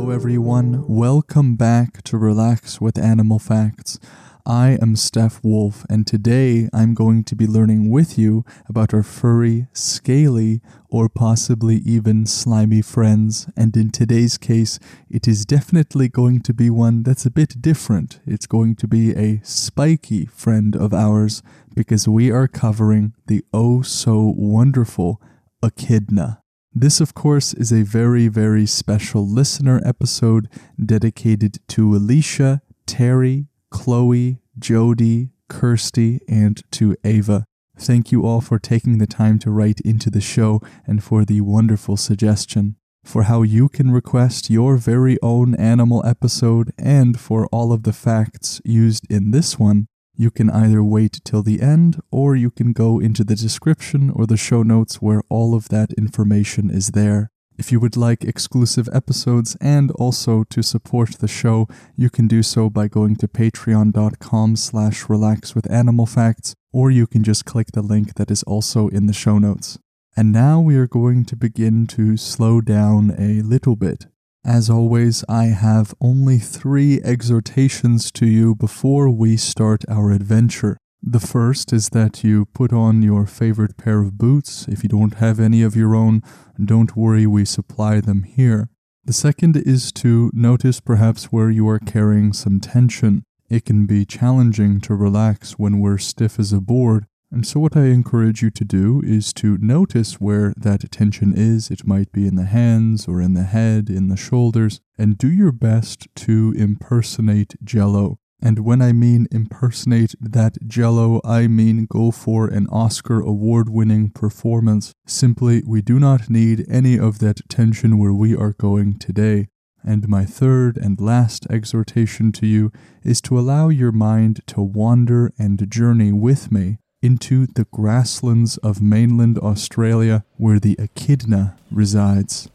Hello everyone, welcome back to Relax with Animal Facts. I am Steph Wolf, and today I'm going to be learning with you about our furry, scaly, or possibly even slimy friends. And in today's case, it is definitely going to be one that's a bit different. It's going to be a spiky friend of ours, because we are covering the oh-so-wonderful echidna. This, of course, is a very, very special listener episode dedicated to Alicia, Terry, Chloe, Jody, Kirsty, and to Ava. Thank you all for taking the time to write into the show and for the wonderful suggestion. For how you can request your very own animal episode and for all of the facts used in this one, you can either wait till the end or you can go into the description or the show notes where all of that information is there. If you would like exclusive episodes and also to support the show, you can do so by going to patreon.com/relaxwithanimalfacts, or you can just click the link that is also in the show notes. And now we are going to begin to slow down a little bit. As always, I have only 3 exhortations to you before we start our adventure. The first is that you put on your favorite pair of boots. If you don't have any of your own, don't worry, we supply them here. The second is to notice perhaps where you are carrying some tension. It can be challenging to relax when we're stiff as a board, and so what I encourage you to do is to notice where that tension is. It might be in the hands or in the head, in the shoulders, and do your best to impersonate Jell-O. And when I mean impersonate that Jell-O, I mean go for an Oscar award-winning performance. Simply, we do not need any of that tension where we are going today. And my third and last exhortation to you is to allow your mind to wander and journey with me into the grasslands of mainland Australia where the echidna resides.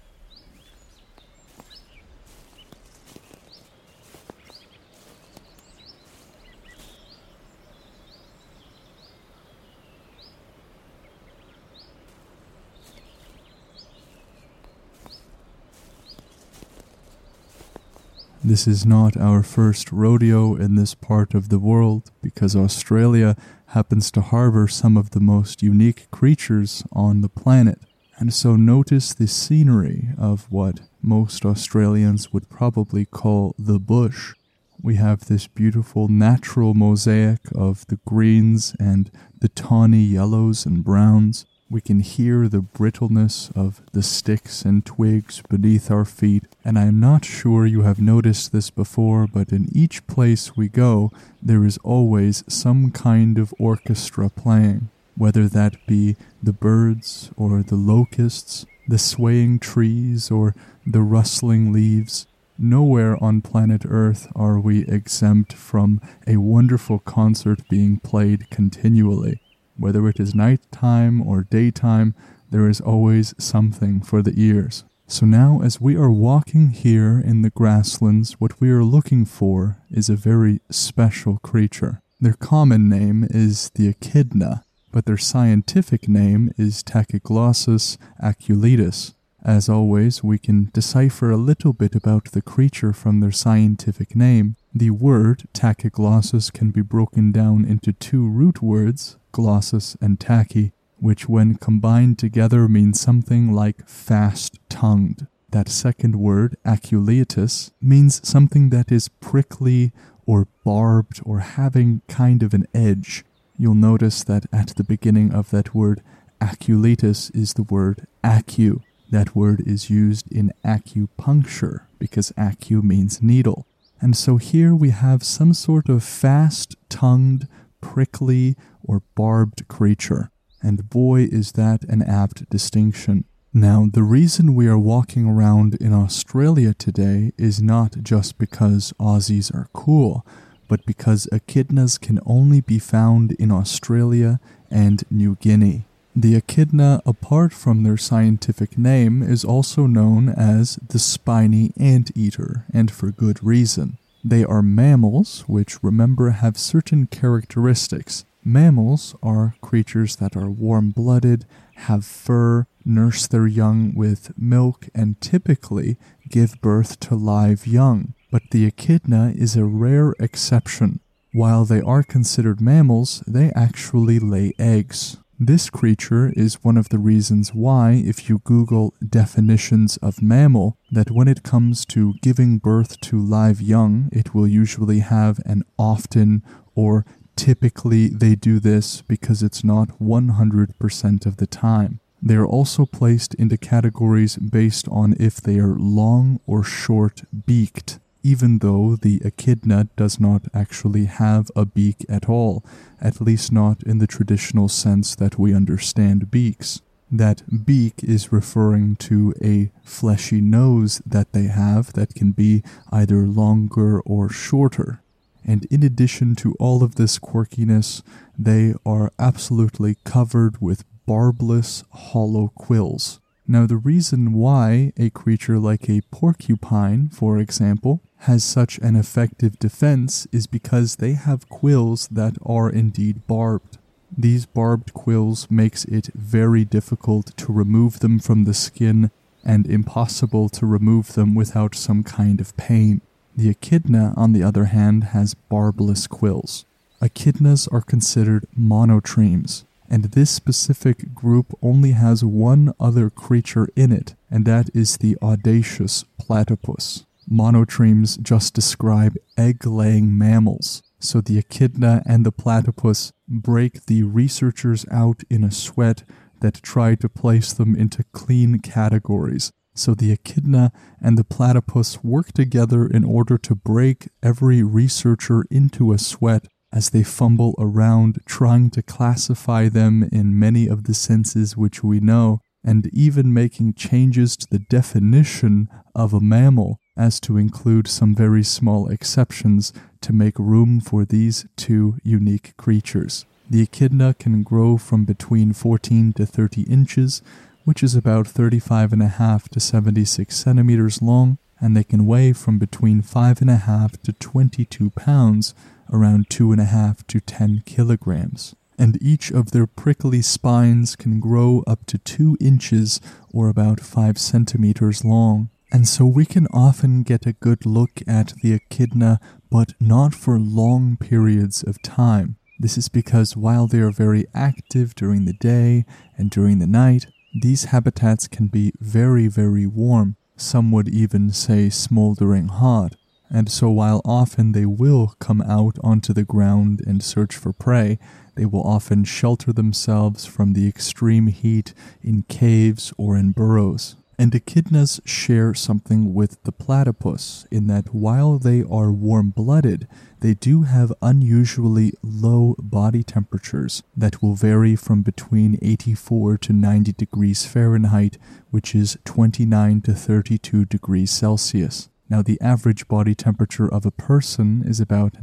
This is not our first rodeo in this part of the world, because Australia happens to harbor some of the most unique creatures on the planet. And so notice the scenery of what most Australians would probably call the bush. We have this beautiful natural mosaic of the greens and the tawny yellows and browns. We can hear the brittleness of the sticks and twigs beneath our feet, and I am not sure you have noticed this before, but in each place we go, there is always some kind of orchestra playing, whether that be the birds or the locusts, the swaying trees or the rustling leaves. Nowhere on planet Earth are we exempt from a wonderful concert being played continually. Whether it is nighttime or daytime, there is always something for the ears. So now, as we are walking here in the grasslands, what we are looking for is a very special creature. Their common name is the echidna, but their scientific name is Tachyglossus aculeatus. As always, we can decipher a little bit about the creature from their scientific name. The word tachyglossus can be broken down into 2 root words, glossus and tachy, which when combined together mean something like fast-tongued. That second word, aculeatus, means something that is prickly or barbed or having kind of an edge. You'll notice that at the beginning of that word, aculeatus, is the word acu. That word is used in acupuncture because acu means needle. And so here we have some sort of fast-tongued, prickly, or barbed creature. And boy, is that an apt distinction. Now, the reason we are walking around in Australia today is not just because Aussies are cool, but because echidnas can only be found in Australia and New Guinea. The echidna, apart from their scientific name, is also known as the spiny anteater, and for good reason. They are mammals, which, remember, have certain characteristics. Mammals are creatures that are warm-blooded, have fur, nurse their young with milk, and typically give birth to live young. But the echidna is a rare exception. While they are considered mammals, they actually lay eggs. This creature is one of the reasons why, if you Google definitions of mammal, that when it comes to giving birth to live young, it will usually have an often or typically they do this because it's not 100% of the time. They are also placed into categories based on if they are long or short-beaked, even though the echidna does not actually have a beak at all, at least not in the traditional sense that we understand beaks. That beak is referring to a fleshy nose that they have that can be either longer or shorter. And in addition to all of this quirkiness, they are absolutely covered with barbless hollow quills. Now, the reason why a creature like a porcupine, for example, has such an effective defense is because they have quills that are indeed barbed. These barbed quills makes it very difficult to remove them from the skin and impossible to remove them without some kind of pain. The echidna, on the other hand, has barbless quills. Echidnas are considered monotremes, and this specific group only has one other creature in it, and that is the audacious platypus. Monotremes just describe egg-laying mammals, so the echidna and the platypus break the researchers out in a sweat that try to place them into clean categories. So the echidna and the platypus work together in order to break every researcher into a sweat as they fumble around trying to classify them in many of the senses which we know, and even making changes to the definition of a mammal as to include some very small exceptions to make room for these two unique creatures. The echidna can grow from between 14 to 30 inches, which is about 35.5 to 76 centimeters long, and they can weigh from between 5.5 to 22 pounds, around 2.5 to 10 kilograms. And each of their prickly spines can grow up to 2 inches or about 5 centimeters long. And so we can often get a good look at the echidna, but not for long periods of time. This is because while they are very active during the day and during the night, these habitats can be very, very warm. Some would even say smoldering hot. And so while often they will come out onto the ground and search for prey, they will often shelter themselves from the extreme heat in caves or in burrows. And echidnas share something with the platypus in that while they are warm-blooded, they do have unusually low body temperatures that will vary from between 84 to 90 degrees Fahrenheit, which is 29 to 32 degrees Celsius. Now, the average body temperature of a person is about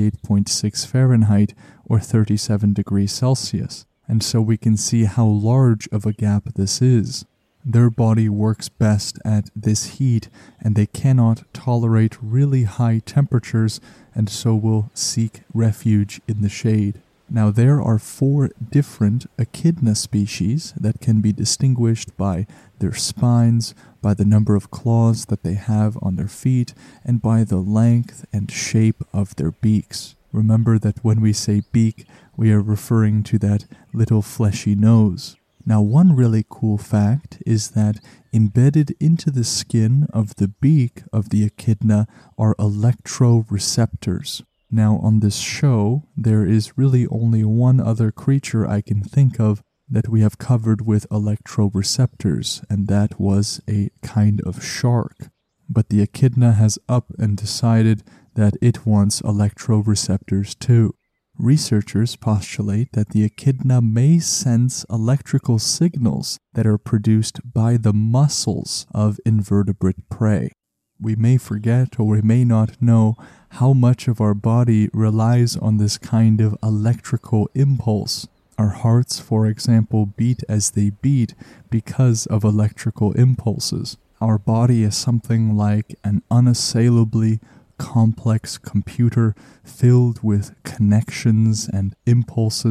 98.6 Fahrenheit or 37 degrees Celsius, and so we can see how large of a gap this is. Their body works best at this heat, and they cannot tolerate really high temperatures, and so will seek refuge in the shade. Now, there are 4 different echidna species that can be distinguished by their spines, by the number of claws that they have on their feet, and by the length and shape of their beaks. Remember that when we say beak, we are referring to that little fleshy nose. Now, one really cool fact is that embedded into the skin of the beak of the echidna are electroreceptors. Now, on this show, there is really only one other creature I can think of that we have covered with electroreceptors, and that was a kind of shark. But the echidna has up and decided that it wants electroreceptors too. Researchers postulate that the echidna may sense electrical signals that are produced by the muscles of invertebrate prey. We may forget or we may not know how much of our body relies on this kind of electrical impulse. Our hearts, for example, beat as they beat because of electrical impulses. Our body is something like an unassailably complex computer filled with connections and impulses,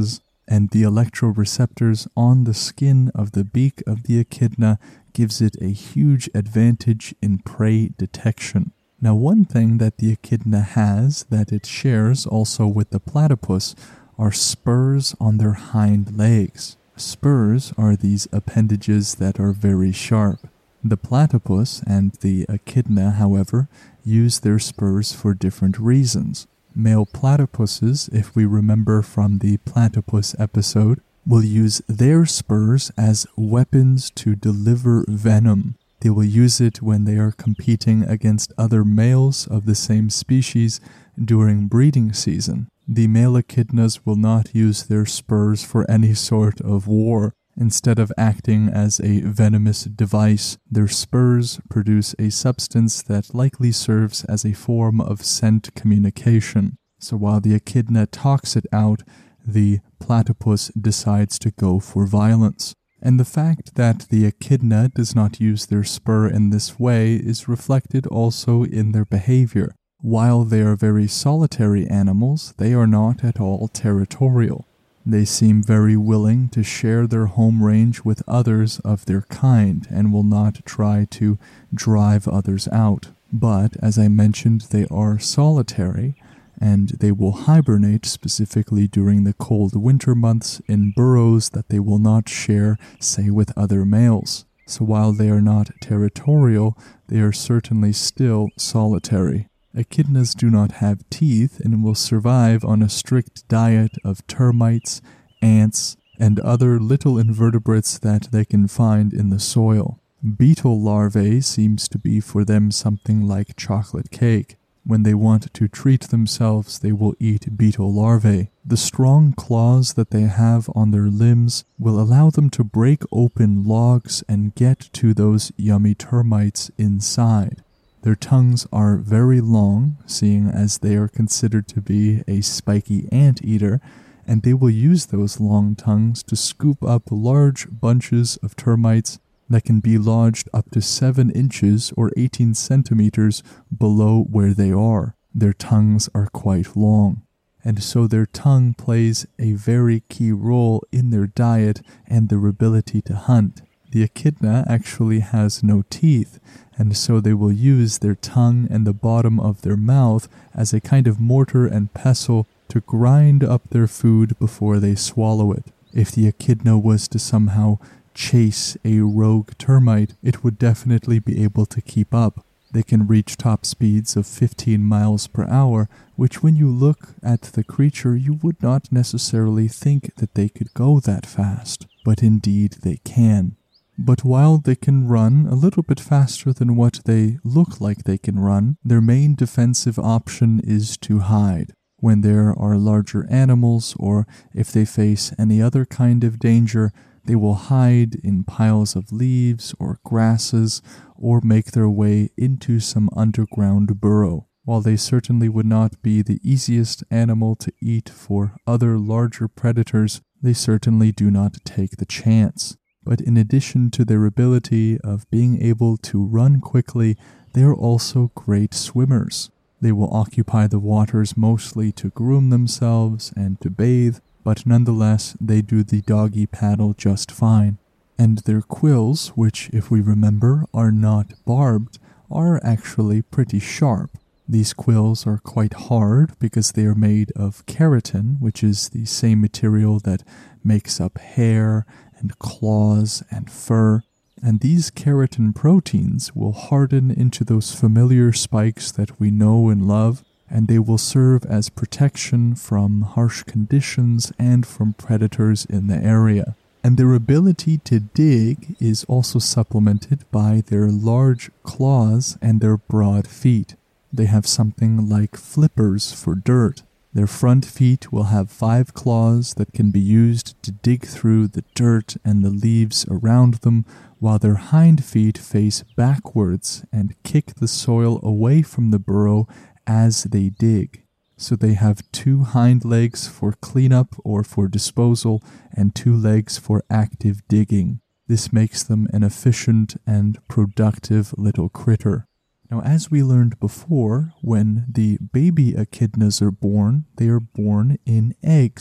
and the electroreceptors on the skin of the beak of the echidna gives it a huge advantage in prey detection. Now, one thing that the echidna has that it shares also with the platypus are spurs on their hind legs. Spurs are these appendages that are very sharp. The platypus and the echidna, however, use their spurs for different reasons. Male platypuses, if we remember from the platypus episode, will use their spurs as weapons to deliver venom. They will use it when they are competing against other males of the same species during breeding season. The male echidnas will not use their spurs for any sort of war. Instead of acting as a venomous device, their spurs produce a substance that likely serves as a form of scent communication. So while the echidna talks it out, the platypus decides to go for violence. And the fact that the echidna does not use their spur in this way is reflected also in their behavior. While they are very solitary animals, they are not at all territorial. They seem very willing to share their home range with others of their kind and will not try to drive others out. But, as I mentioned, they are solitary, and they will hibernate specifically during the cold winter months in burrows that they will not share, say, with other males. So while they are not territorial, they are certainly still solitary. Echidnas do not have teeth and will survive on a strict diet of termites, ants, and other little invertebrates that they can find in the soil. Beetle larvae seems to be for them something like chocolate cake. When they want to treat themselves, they will eat beetle larvae. The strong claws that they have on their limbs will allow them to break open logs and get to those yummy termites inside. Their tongues are very long, seeing as they are considered to be a spiky anteater, and they will use those long tongues to scoop up large bunches of termites that can be lodged up to 7 inches or 18 centimeters below where they are. Their tongues are quite long, and so their tongue plays a very key role in their diet and their ability to hunt. The echidna actually has no teeth, and so they will use their tongue and the bottom of their mouth as a kind of mortar and pestle to grind up their food before they swallow it. If the echidna was to somehow chase a rogue termite, it would definitely be able to keep up. They can reach top speeds of 15 miles per hour, which when you look at the creature, you would not necessarily think that they could go that fast, but indeed they can. But while they can run a little bit faster than what they look like they can run, their main defensive option is to hide. When there are larger animals, or if they face any other kind of danger, they will hide in piles of leaves or grasses or make their way into some underground burrow. While they certainly would not be the easiest animal to eat for other larger predators, they certainly do not take the chance. But in addition to their ability of being able to run quickly, they are also great swimmers. They will occupy the waters mostly to groom themselves and to bathe, but nonetheless they do the doggy paddle just fine. And their quills, which if we remember are not barbed, are actually pretty sharp. These quills are quite hard because they are made of keratin, which is the same material that makes up hair and claws and fur. And these keratin proteins will harden into those familiar spikes that we know and love, and they will serve as protection from harsh conditions and from predators in the area. And their ability to dig is also supplemented by their large claws and their broad feet. They have something like flippers for dirt. Their front feet will have 5 claws that can be used to dig through the dirt and the leaves around them, while their hind feet face backwards and kick the soil away from the burrow as they dig. So they have 2 hind legs for cleanup or for disposal and 2 legs for active digging. This makes them an efficient and productive little critter. Now, as we learned before, when the baby echidnas are born, they are born in eggs.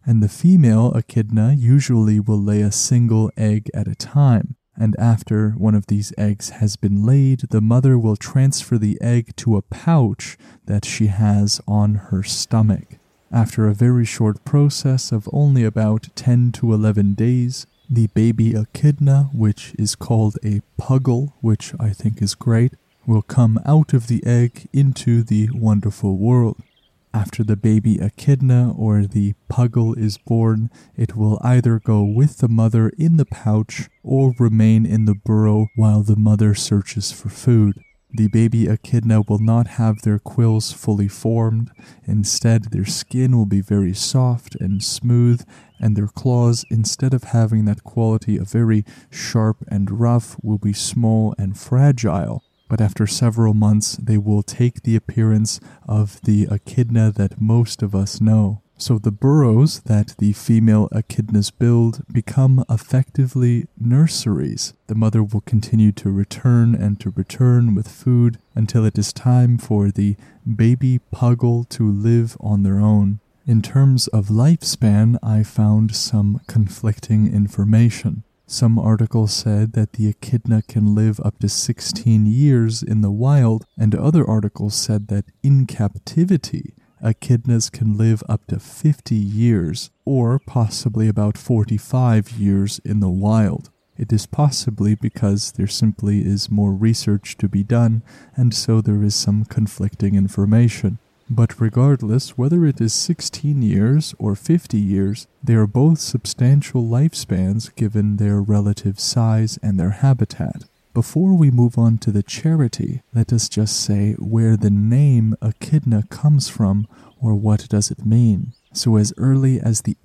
and the female echidna usually will lay a single egg at a time. And after one of these eggs has been laid, the mother will transfer the egg to a pouch that she has on her stomach. After a very short process of only about 10 to 11 days, the baby echidna, which is called a puggle, which I think is great, will come out of the egg into the wonderful world. After the baby echidna or the puggle is born, it will either go with the mother in the pouch or remain in the burrow while the mother searches for food. The baby echidna will not have their quills fully formed. Instead, their skin will be very soft and smooth, and their claws, instead of having that quality of very sharp and rough, will be small and fragile. But after several months, they will take the appearance of the echidna that most of us know. So the burrows that the female echidnas build become effectively nurseries. The mother will continue to return with food until it is time for the baby puggle to live on their own. In terms of lifespan, I found some conflicting information. Some articles said that the echidna can live up to 16 years in the wild, and other articles said that in captivity, echidnas can live up to 50 years, or possibly about 45 years in the wild. It is possibly because there simply is more research to be done, and so there is some conflicting information. But regardless, whether it is 16 years or 50 years, they are both substantial lifespans given their relative size and their habitat. Before we move on to the charity, let us just say where the name echidna comes from, or what does it mean. So as early as the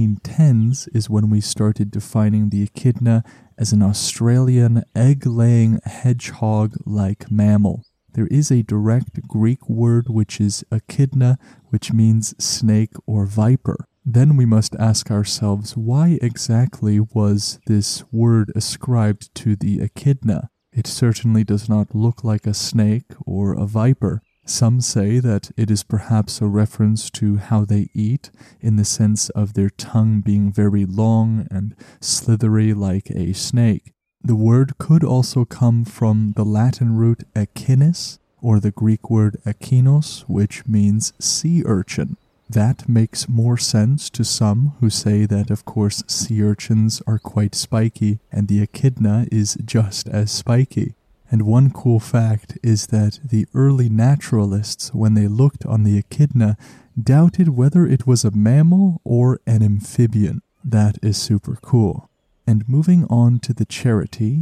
1810s is when we started defining the echidna as an Australian egg-laying hedgehog-like mammal. There is a direct Greek word which is echidna, which means snake or viper. Then we must ask ourselves, why exactly was this word ascribed to the echidna? It certainly does not look like a snake or a viper. Some say that it is perhaps a reference to how they eat, in the sense of their tongue being very long and slithery like a snake. The word could also come from the Latin root echinus, or the Greek word echinos, which means sea urchin. That makes more sense to some who say that, of course, sea urchins are quite spiky, and the echidna is just as spiky. And one cool fact is that the early naturalists, when they looked on the echidna, doubted whether it was a mammal or an amphibian. That is super cool. And moving on to the charity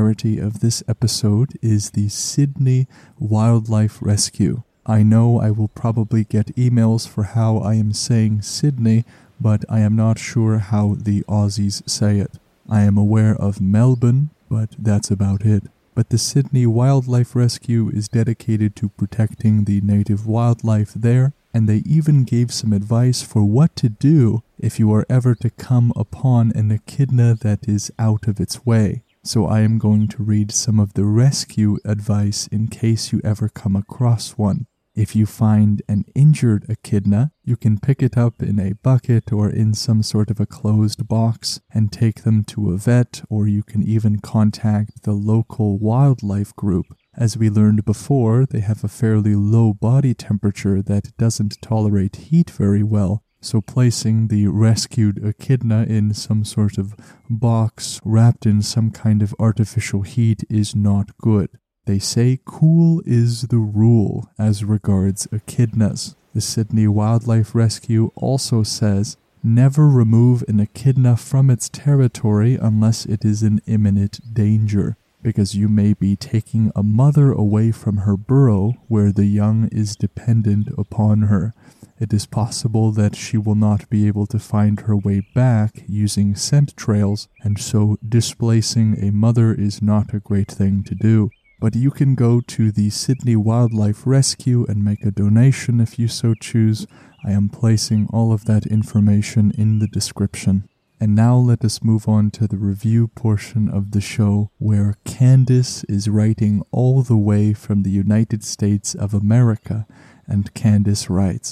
of this episode is the Sydney Wildlife Rescue. I know I will probably get emails for how I am saying Sydney, but I am not sure how the Aussies say it. I am aware of Melbourne, but that's about it. But the Sydney Wildlife Rescue is dedicated to protecting the native wildlife there, and they even gave some advice for what to do if you are ever to come upon an echidna that is out of its way. So I am going to read some of the rescue advice in case you ever come across one. If you find an injured echidna, you can pick it up in a bucket or in some sort of a closed box and take them to a vet, or you can even contact the local wildlife group. As we learned before, they have a fairly low body temperature that doesn't tolerate heat very well, so placing the rescued echidna in some sort of box wrapped in some kind of artificial heat is not good. They say cool is the rule as regards echidnas. The Sydney Wildlife Rescue also says, never remove an echidna from its territory unless it is in imminent danger, because you may be taking a mother away from her burrow where the young is dependent upon her. It is possible that she will not be able to find her way back using scent trails, and so displacing a mother is not a great thing to do. But you can go to the Sydney Wildlife Rescue and make a donation if you so choose. I am placing all of that information in the description. And now let us move on to the review portion of the show, where Candace is writing all the way from the United States of America. And Candace writes,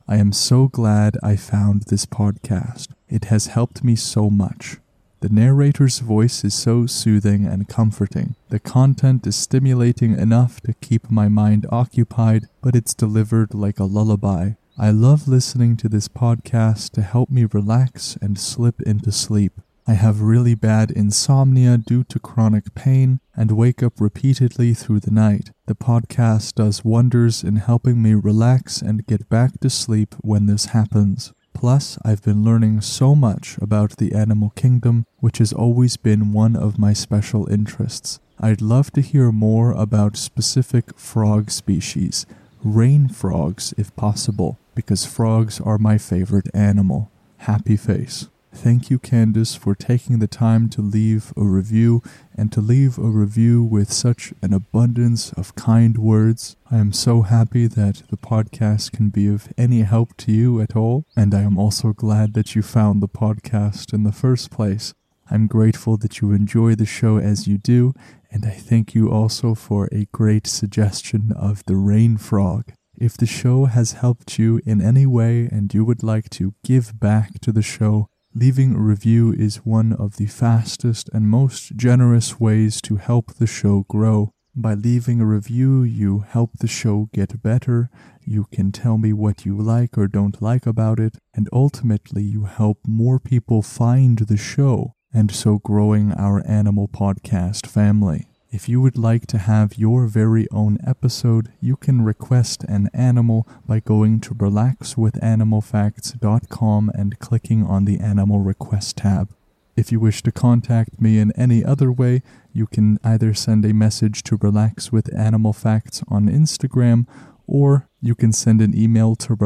I am so glad I found this podcast. It has helped me so much. The narrator's voice is so soothing and comforting. The content is stimulating enough to keep my mind occupied, but it's delivered like a lullaby. I love listening to this podcast to help me relax and slip into sleep. I have really bad insomnia due to chronic pain and wake up repeatedly through the night. The podcast does wonders in helping me relax and get back to sleep when this happens. Plus, I've been learning so much about the animal kingdom, which has always been one of my special interests. I'd love to hear more about specific frog species, rain frogs if possible, because frogs are my favorite animal. Happy face. Thank you, Candace, for taking the time to leave a review and to leave a review with such an abundance of kind words. I am so happy that the podcast can be of any help to you at all, and I am also glad that you found the podcast in the first place. I'm grateful that you enjoy the show as you do, and I thank you also for a great suggestion of the rain frog. If the show has helped you in any way and you would like to give back to the show, leaving a review is one of the fastest and most generous ways to help the show grow. By leaving a review, you help the show get better, you can tell me what you like or don't like about it, and ultimately you help more people find the show, and so growing our animal podcast family. If you would like to have your very own episode, you can request an animal by going to relaxwithanimalfacts.com and clicking on the Animal Request tab. If you wish to contact me in any other way, you can either send a message to Relax with Animal Facts on Instagram, or you can send an email to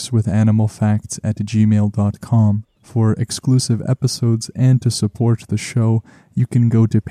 relaxwithanimalfacts@gmail.com. For exclusive episodes and to support the show, you can go to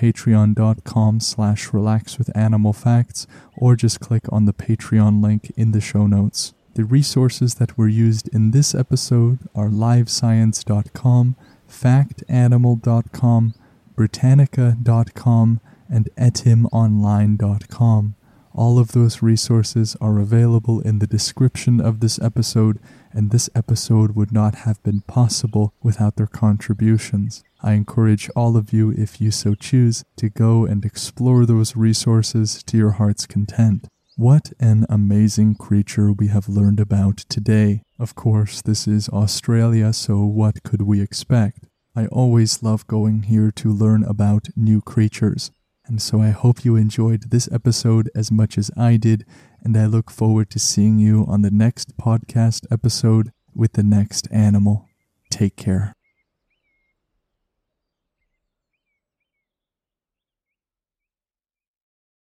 patreon.com/relaxwithanimalfacts or just click on the Patreon link in the show notes. The resources that were used in this episode are livescience.com, factanimal.com, britannica.com, and etimonline.com. All of those resources are available in the description of this episode, and this episode would not have been possible without their contributions. I encourage all of you, if you so choose, to go and explore those resources to your heart's content. What an amazing creature we have learned about today. Of course, this is Australia, so what could we expect? I always love going here to learn about new creatures. And so I hope you enjoyed this episode as much as I did, and I look forward to seeing you on the next podcast episode with the next animal. Take care.